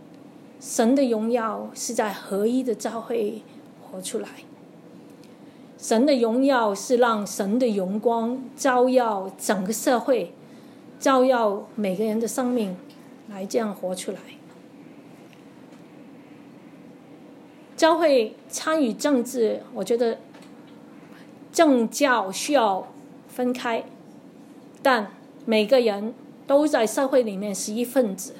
神的荣耀是在合一的教会活出来。 神的荣耀是让神的荣光照耀整个社会，照耀每个人的生命，来这样活出来。教会参与政治，我觉得政教需要分开，但每个人都在社会里面是一份子。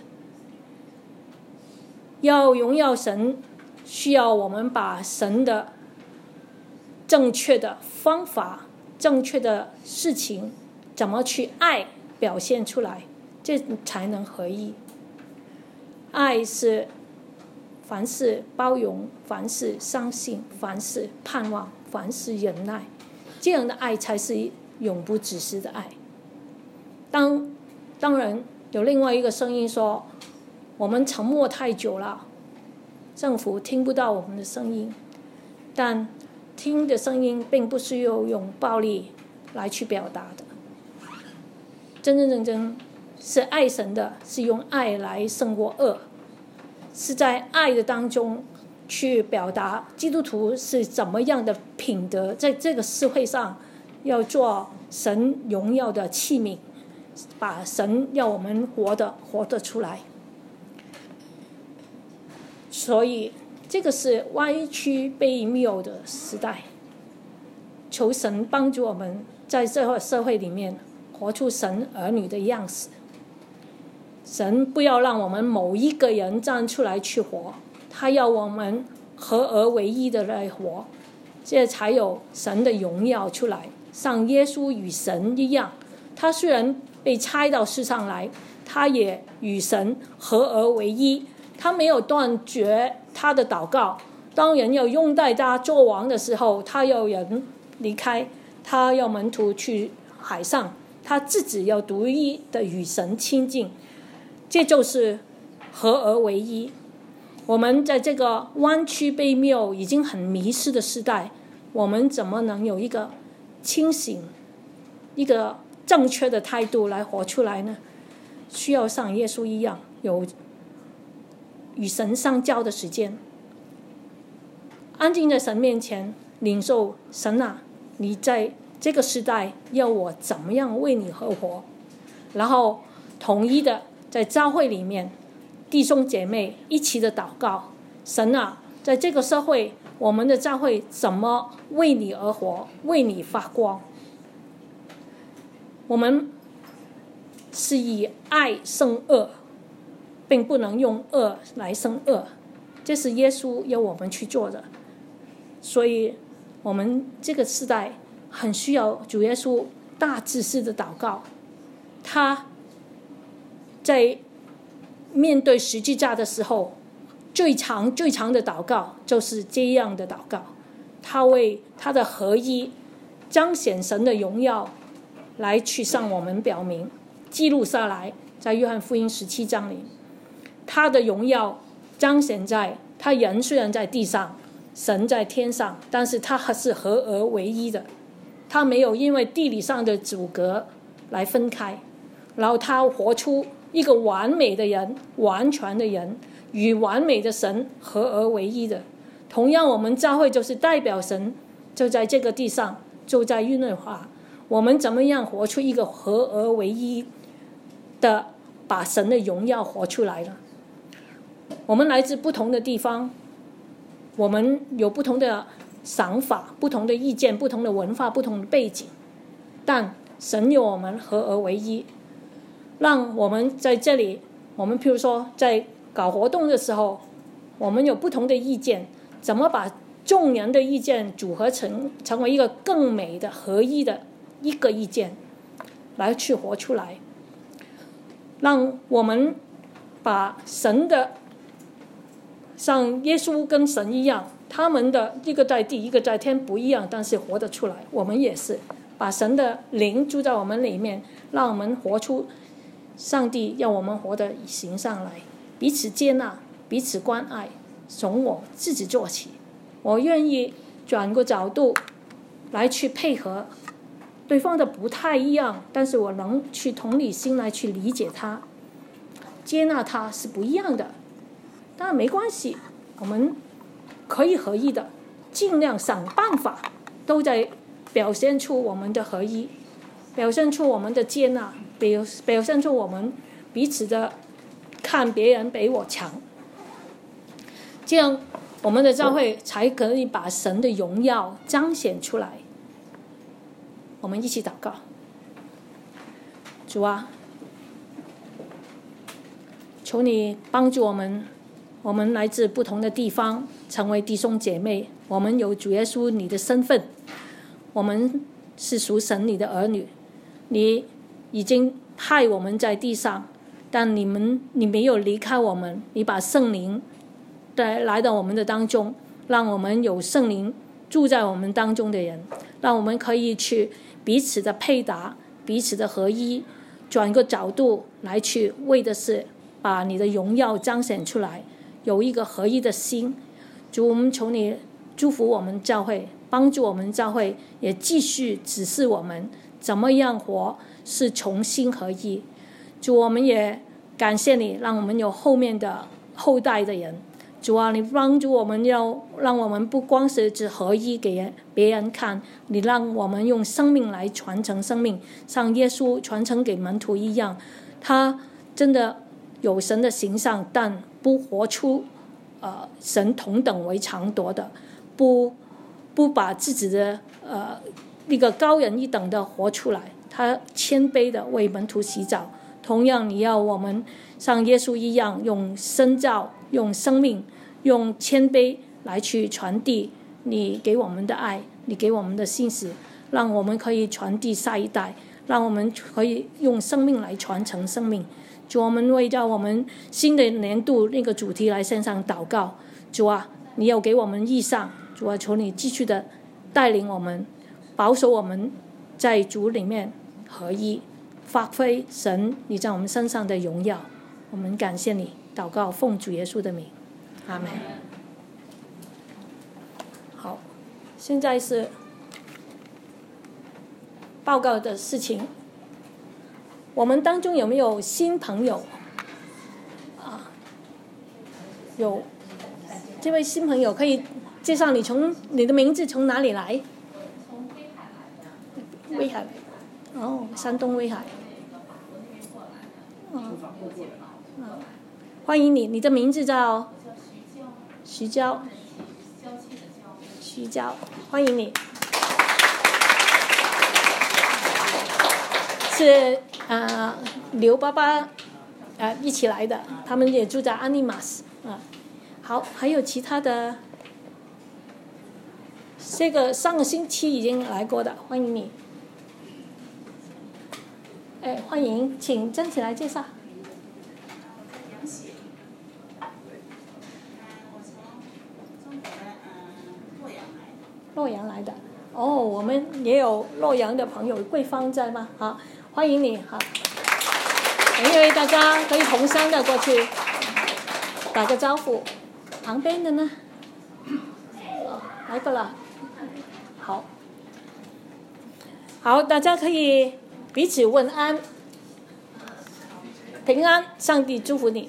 要荣耀神，需要我们把神的正确的方法、正确的事情怎么去爱表现出来，这才能合一。爱是凡事包容，凡事相信，凡事盼望，凡事忍耐，这样的爱才是永不止息的爱。当然有另外一个声音说，我们沉默太久了，政府听不到我们的声音，但听的声音并不是要用暴力来去表达的。真正是爱神的，是用爱来胜过恶，是在爱的当中去表达基督徒是怎么样的品德，在这个社会上要做神荣耀的器皿，把神要我们活得出来。所以这个是歪曲悖谬的时代，求神帮助我们在这个社会里面活出神儿女的样式。神不要让我们某一个人站出来去活，他要我们合而为一的来活，这才有神的荣耀出来。像耶稣与神一样，他虽然被差到世上来，他也与神合而为一，他没有断绝他的祷告。当人要拥戴他做王的时候，他要人离开，他要门徒去海上，他自己要独一的与神亲近，这就是合而为一。我们在这个弯曲悖谬已经很迷失的时代，我们怎么能有一个清醒、一个正确的态度来活出来呢？需要像耶稣一样，有与神相交的时间，安静在神面前领受神啊，你在这个时代要我怎么样为你而活，然后统一的在教会里面弟兄姐妹一起的祷告，神啊，在这个社会我们的教会怎么为你而活，为你发光。我们是以爱胜恶，并不能用恶来胜恶，这是耶稣要我们去做的。所以我们这个时代很需要主耶稣大祭司的祷告，他在面对十字架的时候，最长的祷告就是这样的祷告，他为他的合一彰显神的荣耀来去向我们表明，记录下来，在约翰福音17章里，他的荣耀彰显在他人虽然在地上，神在天上，但是他还是合而为一的，他没有因为地理上的阻隔来分开，然后他活出一个完美的人，完全的人与完美的神合而为一的。同样我们教会就是代表神，就在这个地上，就在运内华，我们怎么样活出一个合而为一的，把神的荣耀活出来了。我们来自不同的地方，我们有不同的想法，不同的意见，不同的文化，不同的背景，但神有我们合而为一，让我们在这里，我们譬如说在搞活动的时候，我们有不同的意见，怎么把众人的意见组合成为一个更美的合一的一个意见来去活出来，让我们把神的像耶稣跟神一样，他们的一个在地一个在天不一样，但是活得出来。我们也是把神的灵住在我们里面，让我们活出上帝要我们活的形象来，彼此接纳，彼此关爱，从我自己做起。我愿意转个角度来去配合对方的不太一样，但是我能去同理心来去理解他，接纳他是不一样的，但没关系，我们可以合一的，尽量想办法都在表现出我们的合一，表现出我们的接纳，表现出我们彼此的看别人比我强，这样我们的教会才可以把神的荣耀彰显出来。我们一起祷告。主啊，求你帮助我们，我们来自不同的地方，成为弟兄姐妹，我们有主耶稣你的身份，我们是属神你的儿女，你已经派我们在地上，但你没有离开我们，你把圣灵来到我们的当中，让我们有圣灵住在我们当中的人，让我们可以去彼此的配搭，彼此的合一，转个角度来去为的是把你的荣耀彰显出来，有一个合一的心。主，我们求你祝福我们教会，帮助我们教会，也继续指示我们怎么样活是重新合一。主，我们也感谢你，让我们有后面的后代的人。主啊，你帮助我们，要让我们不光是只合一给别人看，你让我们用生命来传承生命，像耶稣传承给门徒一样，他真的有神的形象，但不活出神同等为强夺的，不把自己的一个高人一等的活出来，他谦卑的为门徒洗澡。同样你要我们像耶稣一样，用身教，用生命，用谦卑来去传递你给我们的爱，你给我们的信息，让我们可以传递下一代，让我们可以用生命来传承生命。主，我们为着我们新的年度那个主题来线上祷告。主啊，你有给我们意向，主啊，求你继续的带领我们，保守我们在主里面合一，发挥神你在我们身上的荣耀。我们感谢你，祷告奉主耶稣的名，阿们。好，现在是报告的事情。我们当中有没有新朋友啊？有，这位新朋友可以介绍你的名字从哪里来？ 从威海来的。威海，哦，山东威海。欢迎你，你的名字叫？徐娇。徐娇，欢迎你。是刘爸爸一起来的，他们也住在安尼玛斯啊。好，还有其他的，这个上个星期已经来过的，欢迎你。欢迎，请站起来介绍。洛阳来的，哦，我们也有洛阳的朋友，桂芳在吗？好，欢迎你，好。因为大家可以同乡的过去打个招呼。旁边的呢？来过了。好，大家可以彼此问安，平安，上帝祝福你。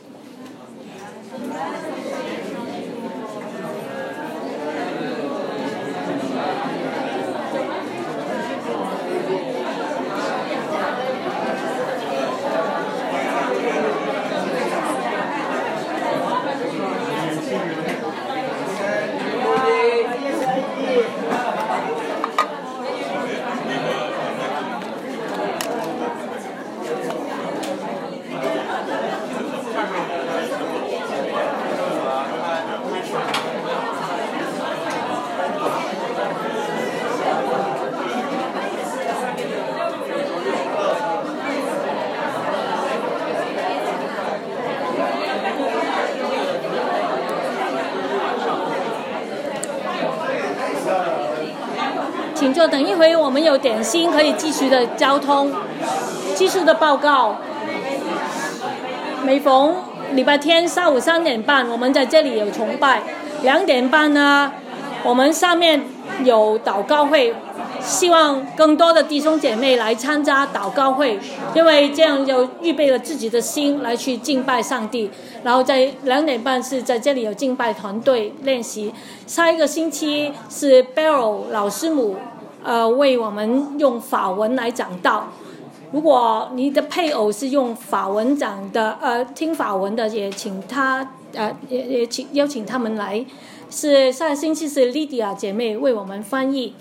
请坐，等一会我们有点心，可以继续的交通，继续的报告。每逢礼拜天下午3点半，我们在这里有崇拜。2点半呢，我们上面有祷告会， 希望更多的弟兄姐妹来参加祷告会，因为这样就预备了自己的心来去敬拜上帝。然后在2点半是在这里有敬拜团队练习。下一个星期是 Beryl 老师母为我们用法文来讲道。如果你的配偶是用法文讲的听法文的，也请他也邀请他们来。是下个星期是 Lydia 姐妹为我们翻译。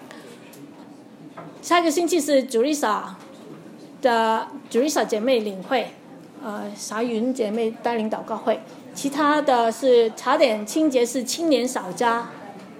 下个星期是 Teresa 姐妹领会，霞云姐妹带领祷告会。其他的是茶点清洁是青年小家。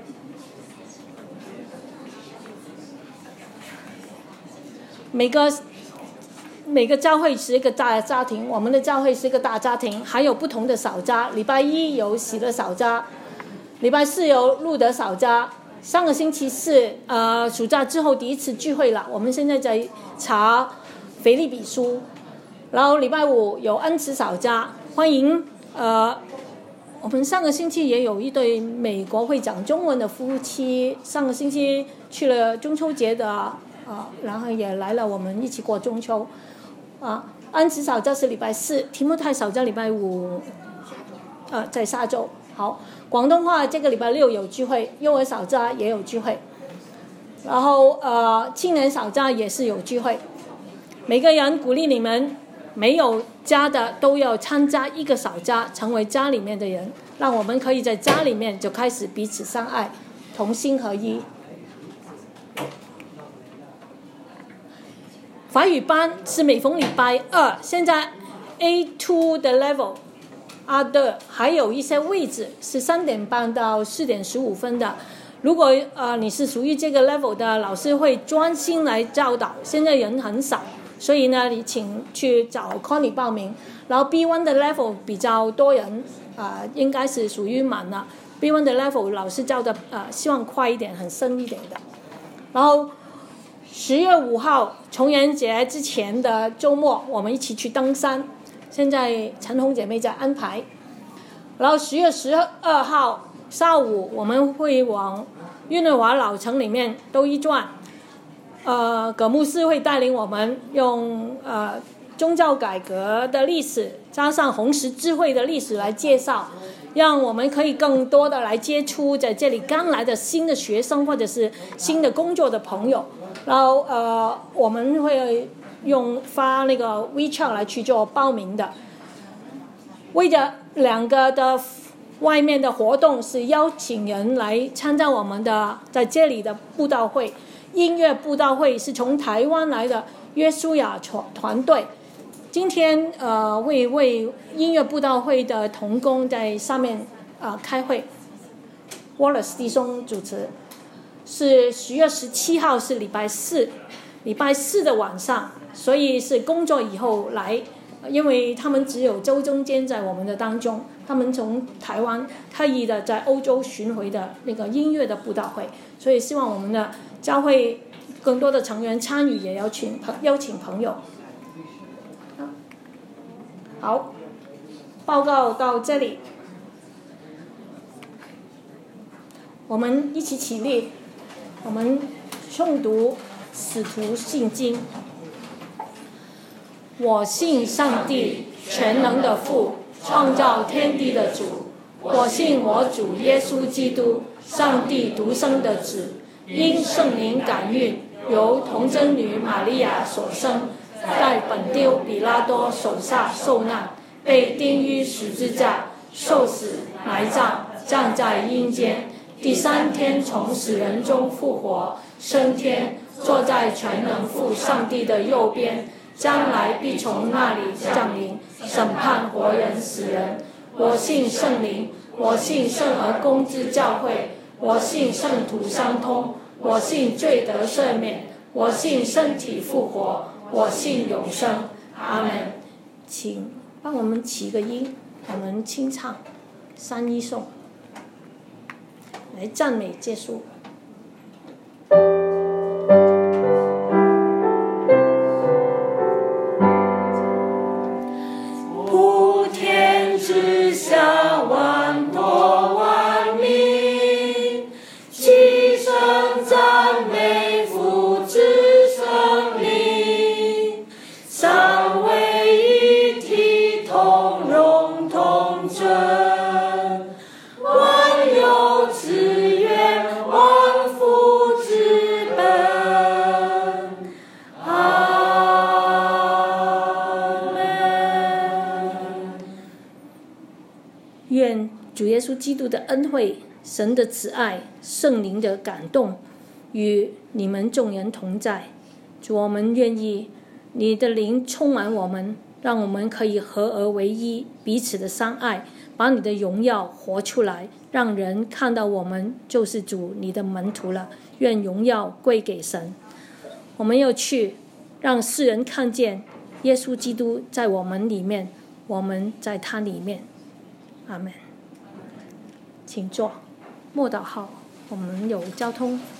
每个教会是一个大家庭，我们的教会是一个大家庭，还有不同的小家。礼拜一有喜乐小家，礼拜四有路德小家。上个星期四暑假之后第一次聚会了，我们现在在查腓立比书。然后礼拜五有恩慈小家，欢迎我们上个星期也有一对美国会讲中文的夫妻，上个星期去了中秋节的然后也来了我们一起过中秋。恩慈小家是礼拜四，提摩太小家礼拜五在下周。好，广东话这个礼拜六有聚会，幼儿小家也有聚会，然后青年小家也是有聚会。每个人鼓励你们，没有家的都要参加一个小家，成为家里面的人，让我们可以在家里面就开始彼此相爱，同心合一。法语班是每逢礼拜二，现在 A2 的 level还有一些位置是3点半到4点15分的。如果你是属于这个 level 的，老师会专心来教导。现在人很少，所以呢，你请去找 Connie 报名。然后 B1 的 level 比较多人，应该是属于满了。B1 的 level 老师教的希望快一点，很深一点的。然后10月5号重阳节之前的周末，我们一起去登山。现在陈红姐妹在安排。然后10月12号下午我们会往约诺华老城里面兜一转。葛牧师会带领我们用宗教改革的历史加上红十字会的历史来介绍，让我们可以更多的来接触在这里刚来的新的学生或者是新的工作的朋友。然后我们会发那个 WeChat 来去做报名的。为着2个的外面的活动是邀请人来参加我们的在这里的布道会。音乐布道会是从台湾来的约书亚团队，今天为音乐布道会的同工在上面开会。Wallace 弟兄主持。是10月17号是礼拜四的晚上，所以是工作以后来，因为他们只有周中间在我们的当中，他们从台湾特意的在欧洲巡回的那个音乐的布道会，所以希望我们的教会更多的成员参与，也邀请朋友。好，报告到这里，我们一起起立。我们诵读使徒信经。我信上帝，全能的父，创造天地的主。我信我主耶稣基督，上帝独生的子，因圣灵感孕，由童贞女玛利亚所生，在本丢比拉多手下受难，被钉于十字架，受死，埋葬，葬在阴间。第3天从死人中复活，升天，坐在全能父上帝的右边，将来必从那里降临，审判活人死人。我信圣灵，我信圣而公之教会，我信圣徒相通，我信罪得赦免，我信身体复活，我信永生。阿们。请帮我们起个音，我们清唱3一颂来赞美结束。普天之下万国万民，齐声赞美主耶稣基督的恩惠、神的慈爱、圣灵的感动与你们众人同在。主，我们愿意你的灵充满我们，让我们可以合而为一，彼此的相爱，把你的荣耀活出来，让人看到我们就是主你的门徒了。愿荣耀归给神。我们要去让世人看见耶稣基督在我们里面，我们在他里面。阿们。请坐。默祷后，我们有交通。